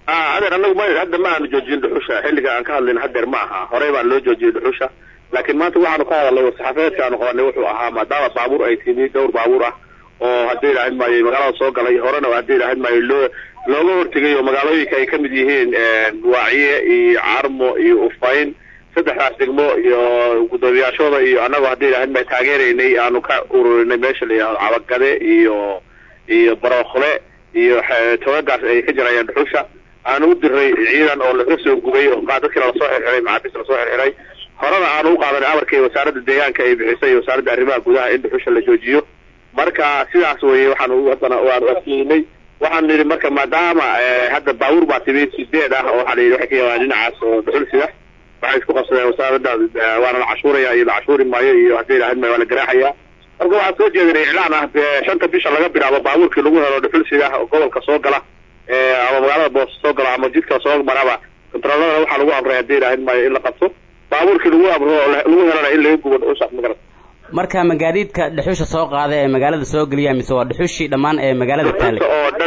هذا أنا ما هذا ما أنا جوجين دحوشة حلقة عن كهل هذا معها هريبا لو جوجين دحوشة لكن ما تروح على قاعدة لو الصحفيات كانوا قالوا وحوها ما دام بابور أي تي في دور بابوره وهدي لهن ما مقالة سوق على هورنا وهدي لهن ما لو ورتجي ومقالة كي كم ديهين واعية عرمو يوفين saddex degmo iyo gudoomiyaashooda iyo anagu hadii aan ma taageereynay aanu ka ururinay meesha la cabagade iyo barooqle iyo tawagaas ay ka jirayaan dhuxusha aanu u diray ciidan oo la soo gubay oo dadkii la soo xirxiray macaabis la soo xirxiray horada aanu u qaadanay amarkii wasaaradda deegaanka ay bixisay wasaaradda arrimaha gudaha in dhuxusha la joojiyo marka sidaas weeye waxaan u wadana waan wasiinay waxaan niri marka maadaama hadda baawur baa timid sideed ah oo waxa la yiraahdaa waxay dhinacaas oo dhuxul sida waxay isku qabsadeen wasaaradda waana cashuuraya iyo cashuuri maayo iyo hadii ilaahay ma wala garaaxaya marka waxa soo jeedinay iclaan ah shanta bisha laga bilaabo baabuurkii lagu helo dhuxul sida gobolka soo gala ama magaalada boos soo gala ama jidka soo maraba kontaroolada waxa lagu amray hadii ilaahay ma in la qabto baabuurkii lagu amro lagu helana in la gubo dhuxusha magarad marka magaadiidka dhuxusha soo qaada ee magaalada soo galiya mise waa dhuxushi dhamaan ee magaalada taale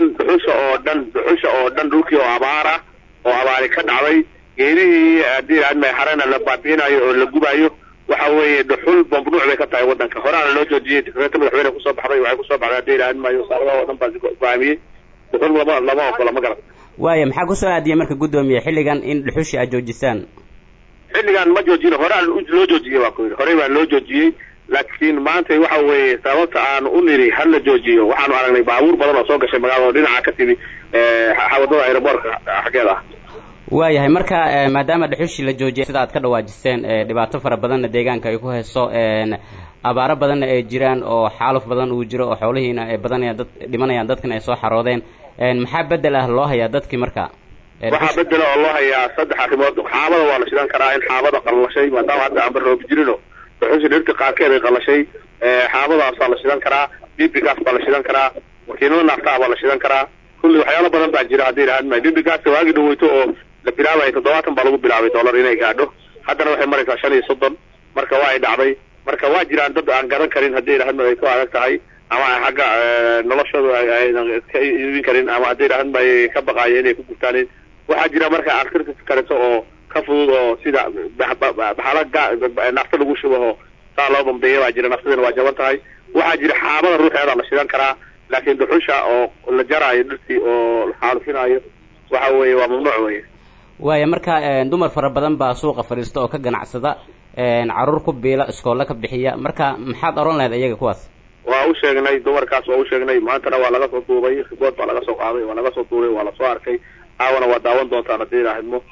dhuxusha oo dhan dhulkii oo abaara oo abaari ka dhacday geerihii hadii aan ma xarana la baabinayo oo la gubayo waxa weeye dhuxul mamnuuc bay ka tahay wadanka horaan loo joojiyay tikreeto madaxweyne ku soo baxday waxay ku soo baxday hadii aan ma wasaarada oo dhan baa go'aamiyay dhuxul lama ogola magarad waaye maxaa ku soo aadiyay marka gudoomiye xilligan in dhuxushi ay joojisaan xilligan ma joojin horaan loo joojiyay waa ku hore baa loo joojiyay laakiin maanta waxa weeye sababta aan u niri hal la joojiyo waxaanu aragnay baabuur badan oo soo gashay magaalada dhinaca ka timi xawadada aeroboortka xageeda waayahay marka maadaama dhuxushi la joojiyay sida aad ka dhawaajiseen dhibaato fara badan deegaanka ay ku hayso abaaro badan ay jiraan oo xaaluf badan uu jiro oo xoolihiina ay badanayaan dad dhimanayaan dadkana ay soo xaroodeen maxaa bedel ah loo hayaa dadkii marka waxa bedel oo loo hayaa saddex arrimood xaabada waa la shidan karaa in xaabada qallashay maadaama hadda aan baroob jirino dhuxushi dhirta qaarkeed ay qallashay xaabadaas waa la shidan karaa bibigaas baa la shidan karaa wakiilada naafta baa la shidan karaa kulli waxyaalo badan baa jira hadii ilaahay ma bibigaas waagi dhaweyto oo la bilaabay 70 baa lagu bilaabay dollar inay gaadho haddana waxay maraysaa 530 marka waa ay dhacday marka waa jiraan dad aan garan karin hadii ilaahay ma ay ku adag tahay ama xagga noloshooda ay ka iibin karin ama hadii ilaahay ma ay ka baqaayeen inay ku gurtaan waxa jira marka arrinta kaleeto oo ka fudud oo sida baxalaga nafta lagu shubo taa loo bambeeyo waa jira naftadana waa jaban tahay waxa jira xaabada ruuxeeda la shidan karaa laakiin dhuxusha oo la jaraayo dhirtii oo la xaalufinayo waxa weeye waa mamnuuc weeye waaye marka dumar fara badan baa suuqa fariisto oo ka ganacsada caruur ku biila iskoola ka bixiya marka maxaad oran lahayd iyaga kuwaas waa u sheegnay dumarkaas waa u sheegnay maantana waa laga soo duubay khibood baa laga soo qaaday waa laga soo duubay waa la soo arkay aawana waa daawan doontaan hadii ilaahay mo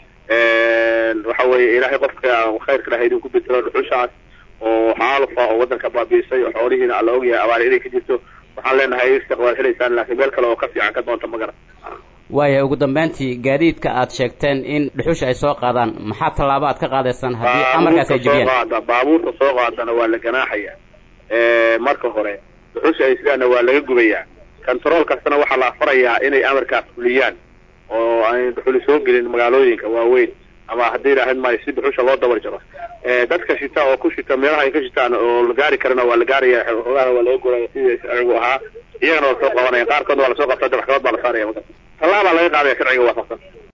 waxa weeye ilaahay qofka khayrka ilaahay idinku bedelo dhuxushaas oo xaalufa oo wadanka baabiisay oo xoolihiina alla ogyahay abaar inay ka jirto waxaan leenahay istiqbaal helaysaan laakiin meel kale oo ka fiican ka doonta magara waayahay ugu dambeyntii gaadiidka aad sheegteen in dhuxusha ay soo qaadaan maxaa tallaabo aad ka qaadaysaan haddii amarkaas ay jebiyaan baabuurta soo qaadana waa la ganaaxaya marka hore dhuxusha ay sidaana waa laga gubayaa control kastana waxaa la farayaa inay amarkaas fuliyaan oo ay dhuxul soo gelin magaalooyinka waaweyn ama hadii ilaahay ma si dhuxusha loo dabar jaro dadka shita oo ku shita meelaha ay ka shitaan oo la gaari karana waa la gaaraya xogaha waa laga guraya sidii sharcigu ahaa iyagana waa soo qabanaya qaarkood waa la soo qabtaa maxkamad baa la saaraya tallaabo laga qaadaya sharciga waafaqsan